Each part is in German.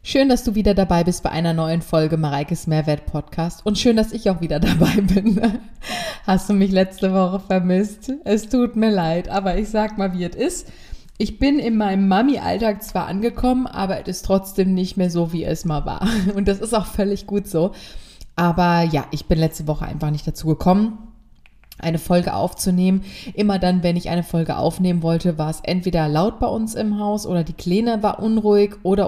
Schön, dass du wieder dabei bist bei einer neuen Folge Mareikes Mehrwert Podcast und schön, dass ich auch wieder dabei bin. Hast du mich letzte Woche vermisst? Es tut mir leid, aber ich sag mal, wie es ist. Ich bin in meinem Mami-Alltag zwar angekommen, aber es ist trotzdem nicht mehr so, wie es mal war. Und das ist auch völlig gut so. Aber ja, ich bin letzte Woche einfach nicht dazu gekommen, eine Folge aufzunehmen. Immer dann, wenn ich eine Folge aufnehmen wollte, war es entweder laut bei uns im Haus oder die Kleine war unruhig oder.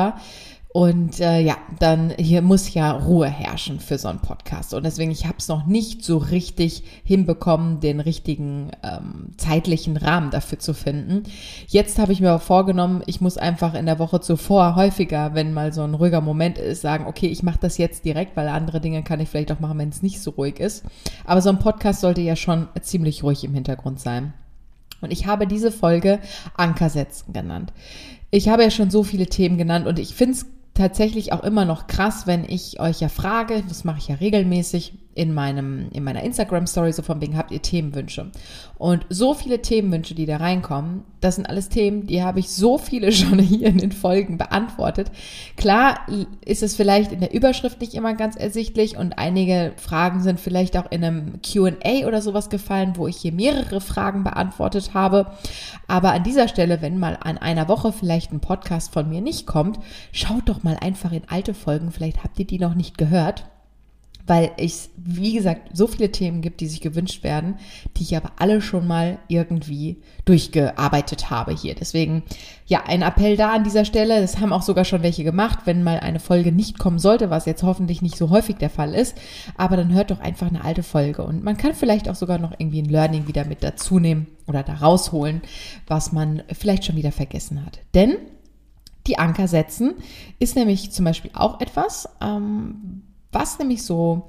Und dann hier muss ja Ruhe herrschen für so einen Podcast. Und deswegen, ich habe es noch nicht so richtig hinbekommen, den richtigen zeitlichen Rahmen dafür zu finden. Jetzt habe ich mir aber vorgenommen, ich muss einfach in der Woche zuvor häufiger, wenn mal so ein ruhiger Moment ist, sagen, okay, ich mache das jetzt direkt, weil andere Dinge kann ich vielleicht auch machen, wenn es nicht so ruhig ist. Aber so ein Podcast sollte ja schon ziemlich ruhig im Hintergrund sein. Und ich habe diese Folge Anker setzen genannt. Ich habe ja schon so viele Themen genannt und ich finde es tatsächlich auch immer noch krass, wenn ich euch ja frage, das mache ich ja regelmäßig in meiner Instagram-Story, so von wegen, habt ihr Themenwünsche? Und so viele Themenwünsche, die da reinkommen, das sind alles Themen, die habe ich so viele schon hier in den Folgen beantwortet. Klar ist es vielleicht in der Überschrift nicht immer ganz ersichtlich und einige Fragen sind vielleicht auch in einem Q&A oder sowas gefallen, wo ich hier mehrere Fragen beantwortet habe. Aber an dieser Stelle, wenn mal an einer Woche vielleicht ein Podcast von mir nicht kommt, schaut doch mal einfach in alte Folgen, vielleicht habt ihr die noch nicht gehört. Weil es, wie gesagt, so viele Themen gibt, die sich gewünscht werden, die ich aber alle schon mal irgendwie durchgearbeitet habe hier. Deswegen, ja, ein Appell da an dieser Stelle. Das haben auch sogar schon welche gemacht, wenn mal eine Folge nicht kommen sollte, was jetzt hoffentlich nicht so häufig der Fall ist. Aber dann hört doch einfach eine alte Folge. Und man kann vielleicht auch sogar noch irgendwie ein Learning wieder mit dazu nehmen oder da rausholen, was man vielleicht schon wieder vergessen hat. Denn die Anker setzen ist nämlich zum Beispiel auch etwas, was nämlich so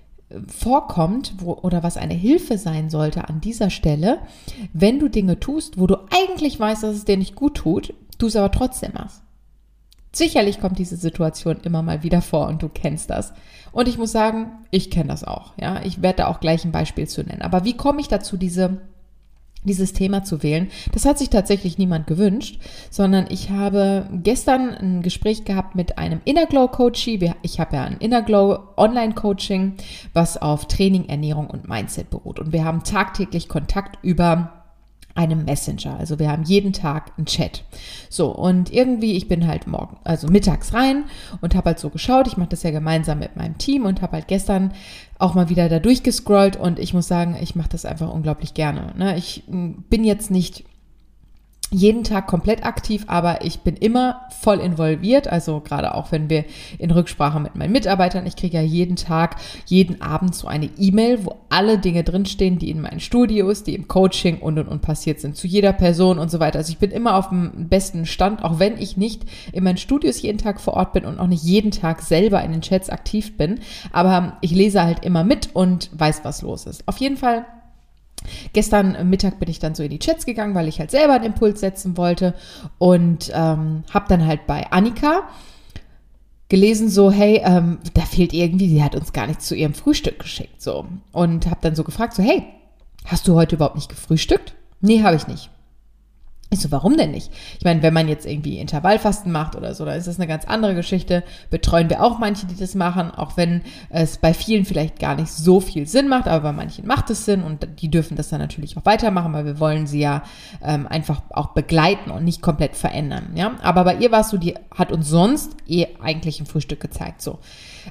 vorkommt oder was eine Hilfe sein sollte an dieser Stelle, wenn du Dinge tust, wo du eigentlich weißt, dass es dir nicht gut tut, du es aber trotzdem machst. Sicherlich kommt diese Situation immer mal wieder vor und du kennst das. Und ich muss sagen, ich kenne das auch. Ja, ich werde da auch gleich ein Beispiel zu nennen. Aber wie komme ich dazu, dieses Thema zu wählen? Das hat sich tatsächlich niemand gewünscht, sondern ich habe gestern ein Gespräch gehabt mit einem Inner Glow Coachee. Ich habe ja ein Inner Glow Online Coaching, was auf Training, Ernährung und Mindset beruht. Und wir haben tagtäglich Kontakt über einem Messenger. Also wir haben jeden Tag einen Chat. So, und irgendwie, ich bin halt mittags rein und habe halt so geschaut, ich mache das ja gemeinsam mit meinem Team und habe halt gestern auch mal wieder da durchgescrollt und ich muss sagen, ich mache das einfach unglaublich gerne. Ne? Ich bin jetzt nicht jeden Tag komplett aktiv, aber ich bin immer voll involviert, also gerade auch wenn wir in Rücksprache mit meinen Mitarbeitern, ich kriege ja jeden Tag, jeden Abend so eine E-Mail, wo alle Dinge drinstehen, die in meinen Studios, die im Coaching und passiert sind, zu jeder Person und so weiter. Also ich bin immer auf dem besten Stand, auch wenn ich nicht in meinen Studios jeden Tag vor Ort bin und auch nicht jeden Tag selber in den Chats aktiv bin, aber ich lese halt immer mit und weiß, was los ist. Auf jeden Fall gestern Mittag bin ich dann so in die Chats gegangen, weil ich halt selber einen Impuls setzen wollte und habe dann halt bei Annika gelesen so, hey, da fehlt irgendwie, sie hat uns gar nicht zu ihrem Frühstück geschickt, so. Und habe dann so gefragt, so, hey, hast du heute überhaupt nicht gefrühstückt? Nee, habe ich nicht. Ich so, warum denn nicht? Ich meine, wenn man jetzt irgendwie Intervallfasten macht oder so, dann ist das eine ganz andere Geschichte. Betreuen wir auch manche, die das machen, auch wenn es bei vielen vielleicht gar nicht so viel Sinn macht, aber bei manchen macht es Sinn und die dürfen das dann natürlich auch weitermachen, weil wir wollen sie ja einfach auch begleiten und nicht komplett verändern. Ja, aber bei ihr war es so, die hat uns sonst eigentlich ein Frühstück gezeigt, so.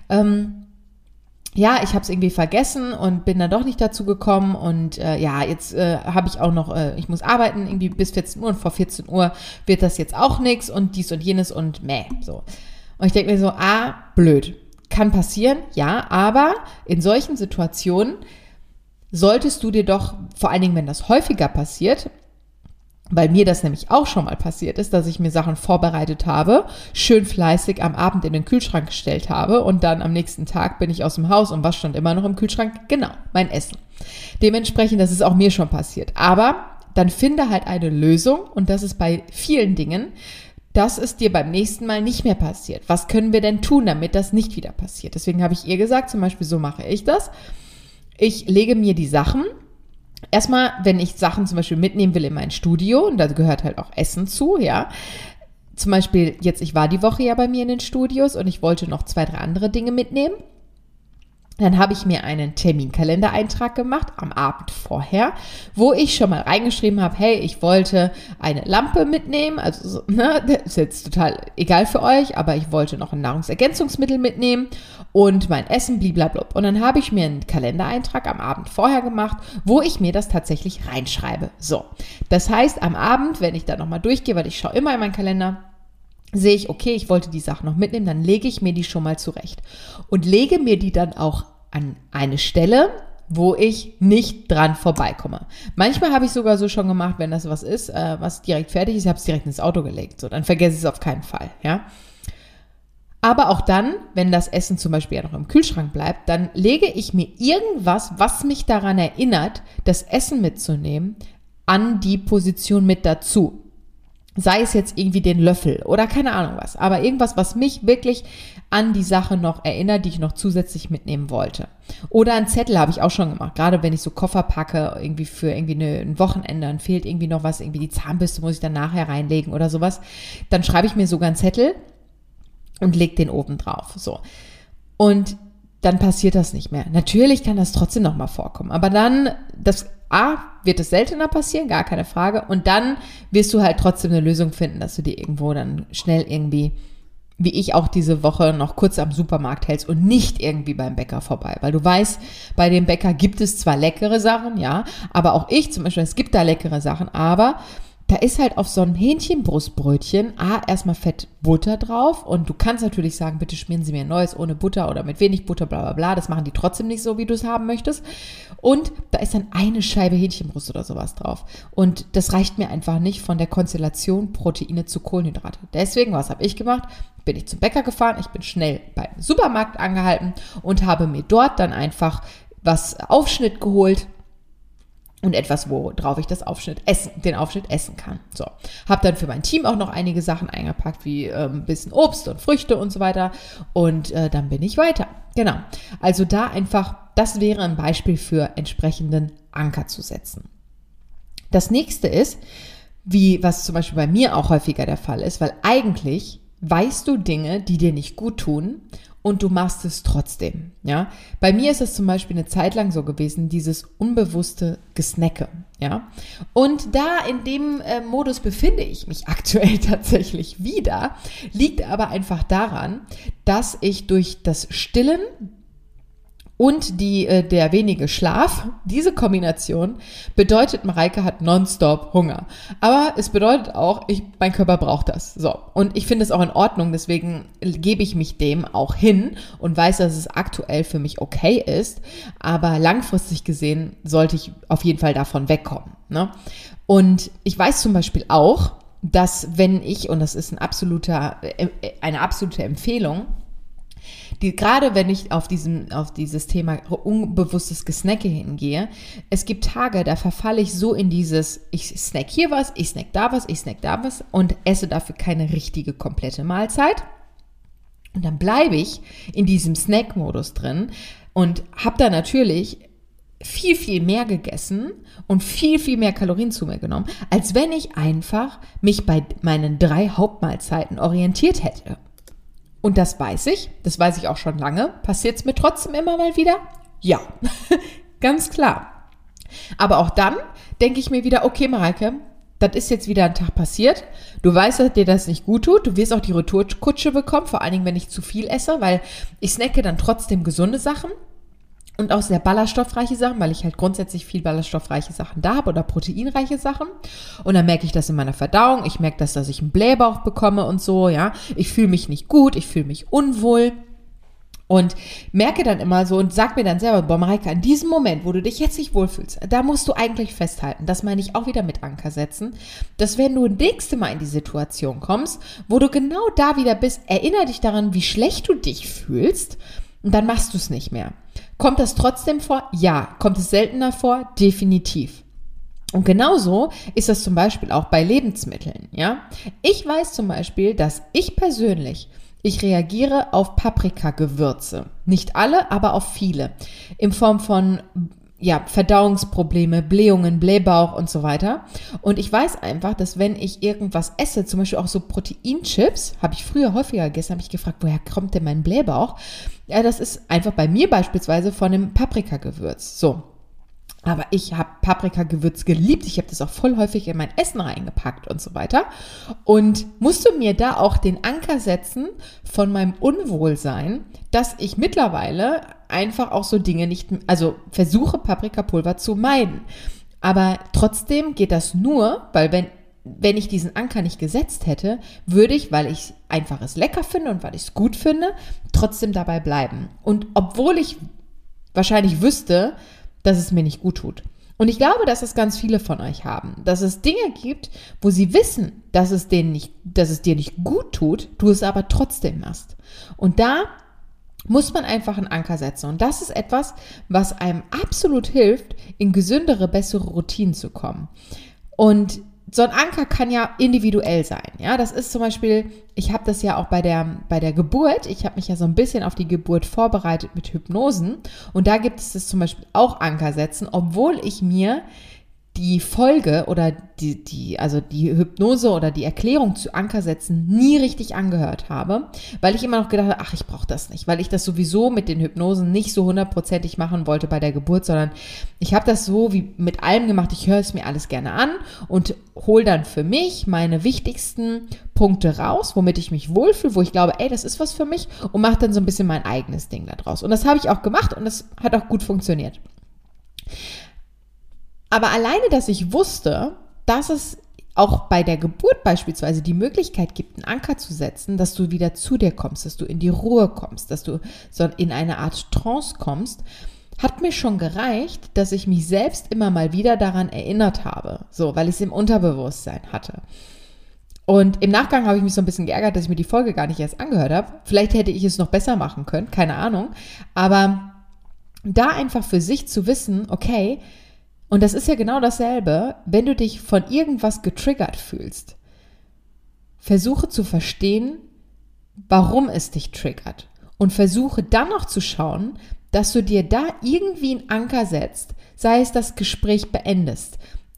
Ja, ich habe es irgendwie vergessen und bin dann doch nicht dazu gekommen und jetzt habe ich auch noch, ich muss arbeiten irgendwie bis 14 Uhr und vor 14 Uhr wird das jetzt auch nix und dies und jenes und so. Und ich denke mir so, blöd, kann passieren, ja, aber in solchen Situationen solltest du dir doch, vor allen Dingen, wenn das häufiger passiert, weil mir das nämlich auch schon mal passiert ist, dass ich mir Sachen vorbereitet habe, schön fleißig am Abend in den Kühlschrank gestellt habe und dann am nächsten Tag bin ich aus dem Haus und was stand immer noch im Kühlschrank? Genau, mein Essen. Dementsprechend, das ist auch mir schon passiert. Aber dann finde halt eine Lösung und das ist bei vielen Dingen, dass es dir beim nächsten Mal nicht mehr passiert. Was können wir denn tun, damit das nicht wieder passiert? Deswegen habe ich ihr gesagt, zum Beispiel so mache ich das. Ich lege mir die Sachen. Erstmal, wenn ich Sachen zum Beispiel mitnehmen will in mein Studio, und da gehört halt auch Essen zu, ja, zum Beispiel jetzt, ich war die Woche ja bei mir in den Studios und ich wollte noch 2, 3 andere Dinge mitnehmen. Dann habe ich mir einen Terminkalendereintrag gemacht am Abend vorher, wo ich schon mal reingeschrieben habe, hey, ich wollte eine Lampe mitnehmen, also das ist jetzt total egal für euch, aber ich wollte noch ein Nahrungsergänzungsmittel mitnehmen und mein Essen, blablabla. Und dann habe ich mir einen Kalendereintrag am Abend vorher gemacht, wo ich mir das tatsächlich reinschreibe. So, das heißt, am Abend, wenn ich da nochmal durchgehe, weil ich schaue immer in meinen Kalender, sehe ich, okay, ich wollte die Sachen noch mitnehmen, dann lege ich mir die schon mal zurecht und lege mir die dann auch an eine Stelle, wo ich nicht dran vorbeikomme. Manchmal habe ich sogar so schon gemacht, wenn das was ist, was direkt fertig ist, ich habe es direkt ins Auto gelegt, so, dann vergesse ich es auf keinen Fall, ja. Aber auch dann, wenn das Essen zum Beispiel ja noch im Kühlschrank bleibt, dann lege ich mir irgendwas, was mich daran erinnert, das Essen mitzunehmen, an die Position mit dazu. Sei es jetzt irgendwie den Löffel oder keine Ahnung was, aber irgendwas, was mich wirklich an die Sache noch erinnert, die ich noch zusätzlich mitnehmen wollte. Oder einen Zettel habe ich auch schon gemacht, gerade wenn ich so Koffer packe, irgendwie für irgendwie ein Wochenende, dann fehlt irgendwie noch was, irgendwie die Zahnbürste muss ich dann nachher reinlegen oder sowas, dann schreibe ich mir sogar einen Zettel und lege den oben drauf, so. Und dann passiert das nicht mehr. Natürlich kann das trotzdem noch mal vorkommen, aber dann, wird es seltener passieren, gar keine Frage. Und dann wirst du halt trotzdem eine Lösung finden, dass du dir irgendwo dann schnell irgendwie, wie ich auch diese Woche, noch kurz am Supermarkt hältst und nicht irgendwie beim Bäcker vorbei. Weil du weißt, bei dem Bäcker gibt es zwar leckere Sachen, ja, aber auch ich zum Beispiel, es gibt da leckere Sachen, aber da ist halt auf so einem Hähnchenbrustbrötchen erstmal Fett Butter drauf und du kannst natürlich sagen, bitte schmieren Sie mir ein neues ohne Butter oder mit wenig Butter, bla bla bla. Das machen die trotzdem nicht so, wie du es haben möchtest. Und da ist dann eine Scheibe Hähnchenbrust oder sowas drauf. Und das reicht mir einfach nicht von der Konstellation Proteine zu Kohlenhydrate. Deswegen, was habe ich gemacht? Bin ich zum Bäcker gefahren, ich bin schnell beim Supermarkt angehalten und habe mir dort dann einfach was Aufschnitt geholt. Und etwas, worauf ich den Aufschnitt essen kann. So, habe dann für mein Team auch noch einige Sachen eingepackt, wie ein bisschen Obst und Früchte und so weiter. Und dann bin ich weiter. Genau. Also da einfach, das wäre ein Beispiel für entsprechenden Anker zu setzen. Das nächste ist, was zum Beispiel bei mir auch häufiger der Fall ist, weil eigentlich weißt du Dinge, die dir nicht gut tun, und du machst es trotzdem, ja. Bei mir ist es zum Beispiel eine Zeit lang so gewesen, dieses unbewusste Gesnacke, ja. Und da in dem Modus befinde ich mich aktuell tatsächlich wieder, liegt aber einfach daran, dass ich durch das Stillen und der wenige Schlaf, diese Kombination bedeutet, Mareike hat nonstop Hunger. Aber es bedeutet auch, mein Körper braucht das. So. Und ich finde es auch in Ordnung, deswegen gebe ich mich dem auch hin und weiß, dass es aktuell für mich okay ist. Aber langfristig gesehen sollte ich auf jeden Fall davon wegkommen, ne? Und ich weiß zum Beispiel auch, dass und das ist eine absolute Empfehlung, gerade wenn ich auf dieses Thema unbewusstes Gesnacke hingehe, es gibt Tage, da verfalle ich so in dieses, ich snack hier was, ich snack da was, ich snack da was und esse dafür keine richtige, komplette Mahlzeit. Und dann bleibe ich in diesem Snack-Modus drin und habe da natürlich viel, viel mehr gegessen und viel, viel mehr Kalorien zu mir genommen, als wenn ich einfach mich bei meinen 3 Hauptmahlzeiten orientiert hätte. Und das weiß ich auch schon lange. Passiert es mir trotzdem immer mal wieder? Ja, ganz klar. Aber auch dann denke ich mir wieder, okay, Mareike, das ist jetzt wieder ein Tag passiert. Du weißt, dass dir das nicht gut tut. Du wirst auch die Retourkutsche bekommen, vor allen Dingen, wenn ich zu viel esse, weil ich snacke dann trotzdem gesunde Sachen. Und auch sehr ballaststoffreiche Sachen, weil ich halt grundsätzlich viel ballaststoffreiche Sachen da habe oder proteinreiche Sachen. Und dann merke ich das in meiner Verdauung. Ich merke das, dass ich einen Blähbauch bekomme und so, ja. Ich fühle mich nicht gut, ich fühle mich unwohl. Und merke dann immer so und sag mir dann selber, boah, Mareike, an diesem Moment, wo du dich jetzt nicht wohlfühlst, da musst du eigentlich festhalten, das meine ich auch wieder mit Anker setzen, dass wenn du das nächste Mal in die Situation kommst, wo du genau da wieder bist, erinnere dich daran, wie schlecht du dich fühlst und dann machst du es nicht mehr. Kommt das trotzdem vor? Ja. Kommt es seltener vor? Definitiv. Und genauso ist das zum Beispiel auch bei Lebensmitteln, ja. Ich weiß zum Beispiel, dass ich reagiere auf Paprikagewürze. Nicht alle, aber auf viele. In Form von Verdauungsprobleme, Blähungen, Blähbauch und so weiter. Und ich weiß einfach, dass wenn ich irgendwas esse, zum Beispiel auch so Proteinchips, habe ich früher häufiger gegessen, habe ich gefragt, woher kommt denn mein Blähbauch? Ja, das ist einfach bei mir beispielsweise von einem Paprikagewürz. So. Aber ich habe Paprikagewürz geliebt. Ich habe das auch voll häufig in mein Essen reingepackt und so weiter. Und musste mir da auch den Anker setzen von meinem Unwohlsein, dass ich mittlerweile einfach auch so Dinge also versuche Paprikapulver zu meiden. Aber trotzdem geht das nur, weil wenn ich diesen Anker nicht gesetzt hätte, würde ich, weil ich einfach es lecker finde und weil ich es gut finde, trotzdem dabei bleiben. Und obwohl ich wahrscheinlich wüsste, dass es mir nicht gut tut. Und ich glaube, dass es ganz viele von euch haben, dass es Dinge gibt, wo sie wissen, dass es dir nicht gut tut, du es aber trotzdem machst. Und da muss man einfach einen Anker setzen. Und das ist etwas, was einem absolut hilft, in gesündere, bessere Routinen zu kommen. Und so ein Anker kann ja individuell sein. Ja, das ist zum Beispiel, ich habe das ja auch bei der Geburt, ich habe mich ja so ein bisschen auf die Geburt vorbereitet mit Hypnosen und da gibt es das zum Beispiel auch Anker setzen, obwohl ich mir die Folge oder die Hypnose oder die Erklärung zu Anker setzen nie richtig angehört habe, weil ich immer noch gedacht habe, ach, ich brauche das nicht, weil ich das sowieso mit den Hypnosen nicht so 100%ig machen wollte bei der Geburt, sondern ich habe das so wie mit allem gemacht, ich höre es mir alles gerne an und hole dann für mich meine wichtigsten Punkte raus, womit ich mich wohlfühle, wo ich glaube, ey, das ist was für mich und mache dann so ein bisschen mein eigenes Ding da draus. Und das habe ich auch gemacht und das hat auch gut funktioniert. Aber alleine, dass ich wusste, dass es auch bei der Geburt beispielsweise die Möglichkeit gibt, einen Anker zu setzen, dass du wieder zu dir kommst, dass du in die Ruhe kommst, dass du so in eine Art Trance kommst, hat mir schon gereicht, dass ich mich selbst immer mal wieder daran erinnert habe, so, weil ich es im Unterbewusstsein hatte. Und im Nachgang habe ich mich so ein bisschen geärgert, dass ich mir die Folge gar nicht erst angehört habe. Vielleicht hätte ich es noch besser machen können, keine Ahnung. Aber da einfach für sich zu wissen, okay, und das ist ja genau dasselbe, wenn du dich von irgendwas getriggert fühlst. Versuche zu verstehen, warum es dich triggert. Und versuche dann noch zu schauen, dass du dir da irgendwie einen Anker setzt, sei es das Gespräch beendest.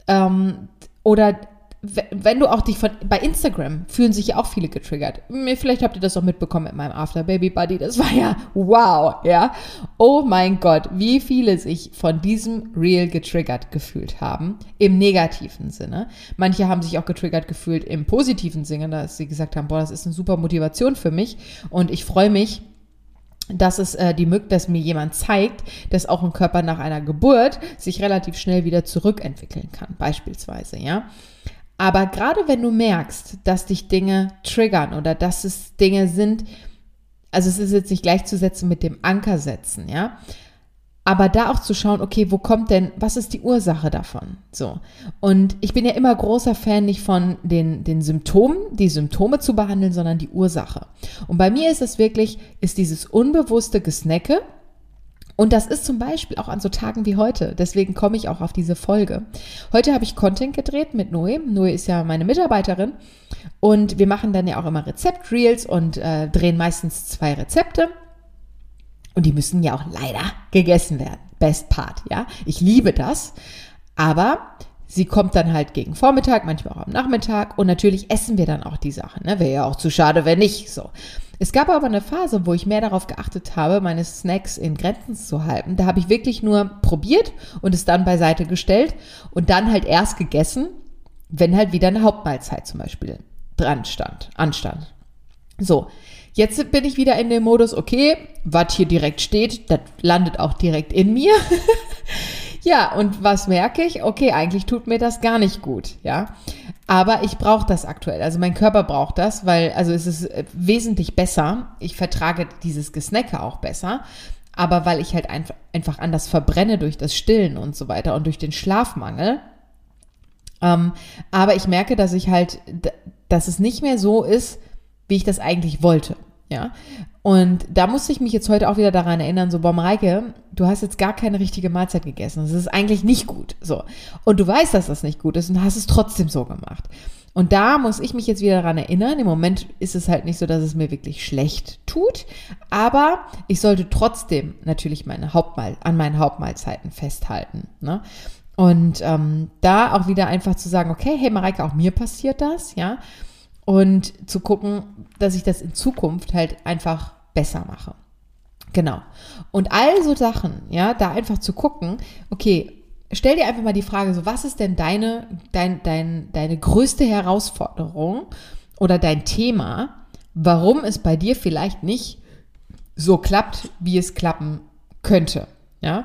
Oder wenn du auch bei Instagram fühlen sich ja auch viele getriggert. Vielleicht habt ihr das auch mitbekommen mit meinem After Baby Buddy. Das war ja wow, ja. Oh mein Gott, wie viele sich von diesem Reel getriggert gefühlt haben. Im negativen Sinne. Manche haben sich auch getriggert gefühlt im positiven Sinne, dass sie gesagt haben, boah, das ist eine super Motivation für mich. Und ich freue mich, dass dass mir jemand zeigt, dass auch ein Körper nach einer Geburt sich relativ schnell wieder zurückentwickeln kann, beispielsweise, ja. Aber gerade wenn du merkst, dass dich Dinge triggern oder dass es Dinge sind, also es ist jetzt nicht gleichzusetzen mit dem Anker setzen, ja, aber da auch zu schauen, okay, was ist die Ursache davon? So. Und ich bin ja immer großer Fan nicht von den Symptomen, die Symptome zu behandeln, sondern die Ursache. Und bei mir ist dieses unbewusste Gesnacke. Und das ist zum Beispiel auch an so Tagen wie heute. Deswegen komme ich auch auf diese Folge. Heute habe ich Content gedreht mit Noe. Noe ist ja meine Mitarbeiterin. Und wir machen dann ja auch immer Rezept-Reels und drehen meistens 2 Rezepte. Und die müssen ja auch leider gegessen werden. Best part, ja. Ich liebe das. Aber sie kommt dann halt gegen Vormittag, manchmal auch am Nachmittag. Und natürlich essen wir dann auch die Sachen. Ne? Wäre ja auch zu schade, wenn nicht so. Es gab aber eine Phase, wo ich mehr darauf geachtet habe, meine Snacks in Grenzen zu halten. Da habe ich wirklich nur probiert und es dann beiseite gestellt und dann halt erst gegessen, wenn halt wieder eine Hauptmahlzeit zum Beispiel anstand. So, jetzt bin ich wieder in dem Modus, okay, was hier direkt steht, das landet auch direkt in mir. Ja, und was merke ich? Okay, eigentlich tut mir das gar nicht gut, ja. Aber ich brauche das aktuell. Also mein Körper braucht das, weil es ist wesentlich besser. Ich vertrage dieses Gesnacke auch besser. Aber weil ich halt einfach anders verbrenne durch das Stillen und so weiter und durch den Schlafmangel. Aber ich merke, dass dass es nicht mehr so ist, wie ich das eigentlich wollte. Ja. Und da musste ich mich jetzt heute auch wieder daran erinnern, so, boah, Mareike, du hast jetzt gar keine richtige Mahlzeit gegessen. Das ist eigentlich nicht gut. So. Und du weißt, dass das nicht gut ist und hast es trotzdem so gemacht. Und da muss ich mich jetzt wieder daran erinnern, im Moment ist es halt nicht so, dass es mir wirklich schlecht tut, aber ich sollte trotzdem natürlich an meinen Hauptmahlzeiten festhalten, ne? Und da auch wieder einfach zu sagen, okay, hey Mareike, auch mir passiert das, ja, und zu gucken, dass ich das in Zukunft halt einfach besser mache. Genau. Und all so Sachen, ja, da einfach zu gucken, okay, stell dir einfach mal die Frage, so, was ist denn deine größte Herausforderung oder dein Thema, warum es bei dir vielleicht nicht so klappt, wie es klappen könnte, ja?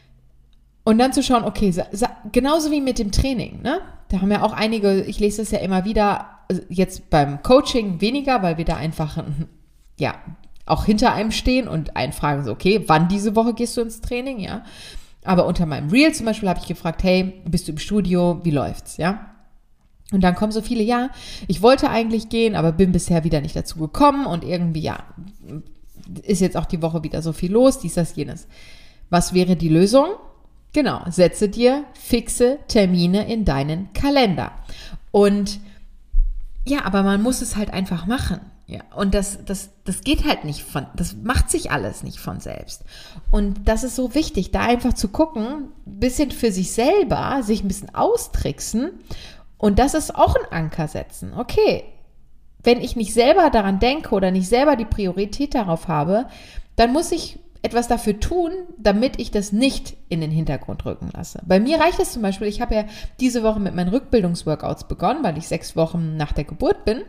Und dann zu schauen, okay, genauso wie mit dem Training, ne? Da haben ja auch einige, ich lese das ja immer wieder, jetzt beim Coaching weniger, weil wir da einfach, ja, auch hinter einem stehen und einen fragen so, okay, wann diese Woche gehst du ins Training, ja? Aber unter meinem Reel zum Beispiel habe ich gefragt, hey, bist du im Studio, wie läuft's, ja? Und dann kommen so viele, ja, ich wollte eigentlich gehen, aber bin bisher wieder nicht dazu gekommen und irgendwie, ja, ist jetzt auch die Woche wieder so viel los, dies, das, jenes. Was wäre die Lösung? Genau, setze dir fixe Termine in deinen Kalender. Und ja, aber man muss es halt einfach machen. Ja, und das geht halt nicht das macht sich alles nicht von selbst. Und das ist so wichtig, da einfach zu gucken, ein bisschen für sich selber, sich ein bisschen austricksen. Und das ist auch ein Anker setzen. Okay, wenn ich nicht selber daran denke oder nicht selber die Priorität darauf habe, dann muss ich etwas dafür tun, damit ich das nicht in den Hintergrund rücken lasse. Bei mir reicht es zum Beispiel, ich habe ja diese Woche mit meinen Rückbildungsworkouts begonnen, weil ich 6 Wochen nach der Geburt bin.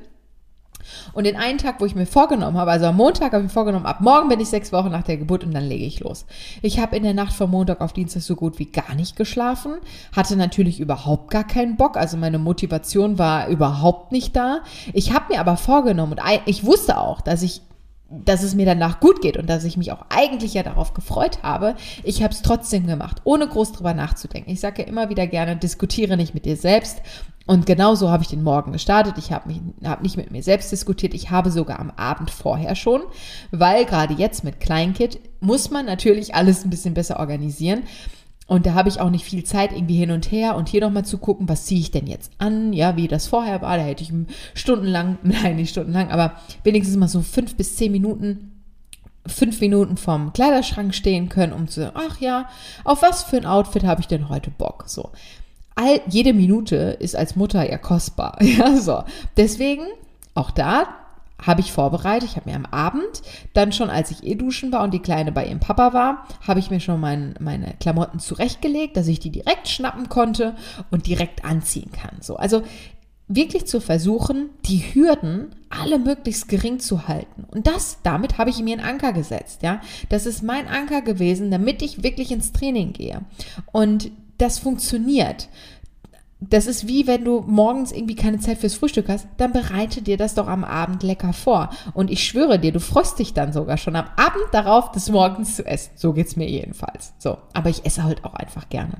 Und den einen Tag, wo ich mir vorgenommen habe, also am Montag habe ich mir vorgenommen, ab morgen bin ich 6 Wochen nach der Geburt und dann lege ich los. Ich habe in der Nacht von Montag auf Dienstag so gut wie gar nicht geschlafen, hatte natürlich überhaupt gar keinen Bock, also meine Motivation war überhaupt nicht da. Ich habe mir aber vorgenommen und ich wusste auch, dass es mir danach gut geht und dass ich mich auch eigentlich ja darauf gefreut habe. Ich habe es trotzdem gemacht, ohne groß drüber nachzudenken. Ich sage ja immer wieder gerne, diskutiere nicht mit dir selbst. Und genau so habe ich den Morgen gestartet. Ich habe nicht mit mir selbst diskutiert. Ich habe sogar am Abend vorher schon, weil gerade jetzt mit Kleinkind muss man natürlich alles ein bisschen besser organisieren. Und da habe ich auch nicht viel Zeit irgendwie hin und her und hier nochmal zu gucken, was ziehe ich denn jetzt an, ja, wie das vorher war, da hätte ich nicht stundenlang, aber wenigstens mal so 5 bis 10 Minuten, 5 Minuten vorm Kleiderschrank stehen können, um zu sagen, ach ja, auf was für ein Outfit habe ich denn heute Bock, so. Jede Minute ist als Mutter ja kostbar, ja, so. Deswegen, auch da, habe ich vorbereitet, ich habe mir am Abend, dann schon als ich duschen war und die Kleine bei ihrem Papa war, habe ich mir schon meine Klamotten zurechtgelegt, dass ich die direkt schnappen konnte und direkt anziehen kann. So, also wirklich zu versuchen, die Hürden alle möglichst gering zu halten. Und damit habe ich mir einen Anker gesetzt, ja. Das ist mein Anker gewesen, damit ich wirklich ins Training gehe. Und das funktioniert. Das ist wie, wenn du morgens irgendwie keine Zeit fürs Frühstück hast, dann bereite dir das doch am Abend lecker vor. Und ich schwöre dir, du freust dich dann sogar schon am Abend darauf, das morgens zu essen. So geht's mir jedenfalls. So, aber ich esse halt auch einfach gerne.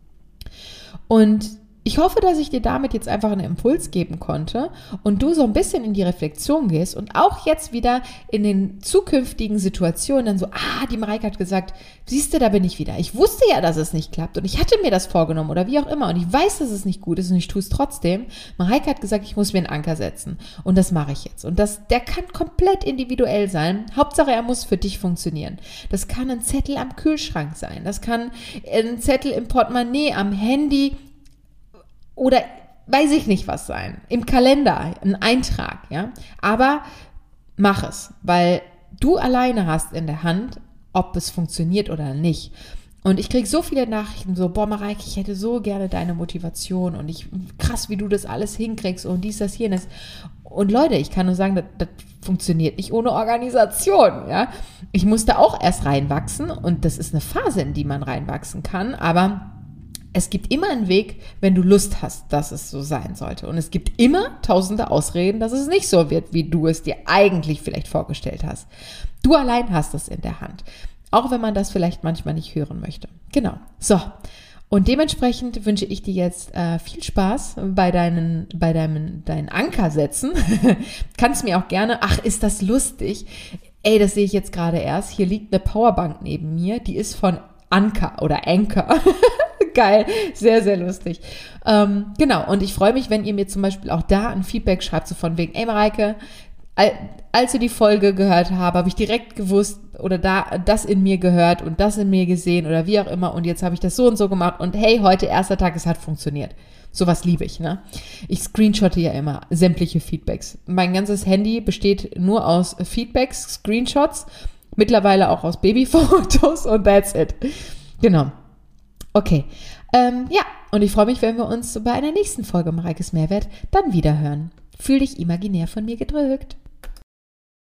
Und ich hoffe, dass ich dir damit jetzt einfach einen Impuls geben konnte und du so ein bisschen in die Reflexion gehst und auch jetzt wieder in den zukünftigen Situationen dann so, die Mareike hat gesagt, siehst du, da bin ich wieder. Ich wusste ja, dass es nicht klappt und ich hatte mir das vorgenommen oder wie auch immer und ich weiß, dass es nicht gut ist und ich tue es trotzdem. Mareike hat gesagt, ich muss mir einen Anker setzen und das mache ich jetzt. Und der kann komplett individuell sein. Hauptsache, er muss für dich funktionieren. Das kann ein Zettel am Kühlschrank sein. Das kann ein Zettel im Portemonnaie, am Handy, oder weiß ich nicht was sein, im Kalender, ein Eintrag, ja, aber mach es, weil du alleine hast in der Hand, ob es funktioniert oder nicht. Und ich kriege so viele Nachrichten so, boah Mareike, ich hätte so gerne deine Motivation und krass, wie du das alles hinkriegst und dies, das, jenes. Und Leute, ich kann nur sagen, das funktioniert nicht ohne Organisation, ja. Ich musste auch erst reinwachsen und das ist eine Phase, in die man reinwachsen kann, aber es gibt immer einen Weg, wenn du Lust hast, dass es so sein sollte. Und es gibt immer tausende Ausreden, dass es nicht so wird, wie du es dir eigentlich vielleicht vorgestellt hast. Du allein hast es in der Hand. Auch wenn man das vielleicht manchmal nicht hören möchte. Genau. So. Und dementsprechend wünsche ich dir jetzt viel Spaß bei deinen Ankersätzen. Kannst mir auch gerne, ist das lustig? Ey, das sehe ich jetzt gerade erst. Hier liegt eine Powerbank neben mir. Die ist von Anker oder Anchor. Geil, sehr, sehr lustig. Genau, und ich freue mich, wenn ihr mir zum Beispiel auch da ein Feedback schreibt, so von wegen, ey Mareike, als ich die Folge gehört habe ich direkt gewusst oder das in mir gehört und das in mir gesehen oder wie auch immer und jetzt habe ich das so und so gemacht und hey, heute erster Tag, es hat funktioniert. Sowas liebe ich, ne? Ich screenshotte ja immer sämtliche Feedbacks. Mein ganzes Handy besteht nur aus Feedbacks, Screenshots, mittlerweile auch aus Babyfotos und that's it. Genau. Okay. Ja, und ich freue mich, wenn wir uns bei einer nächsten Folge Mareikes Mehrwert dann wieder hören. Fühl dich imaginär von mir gedrückt.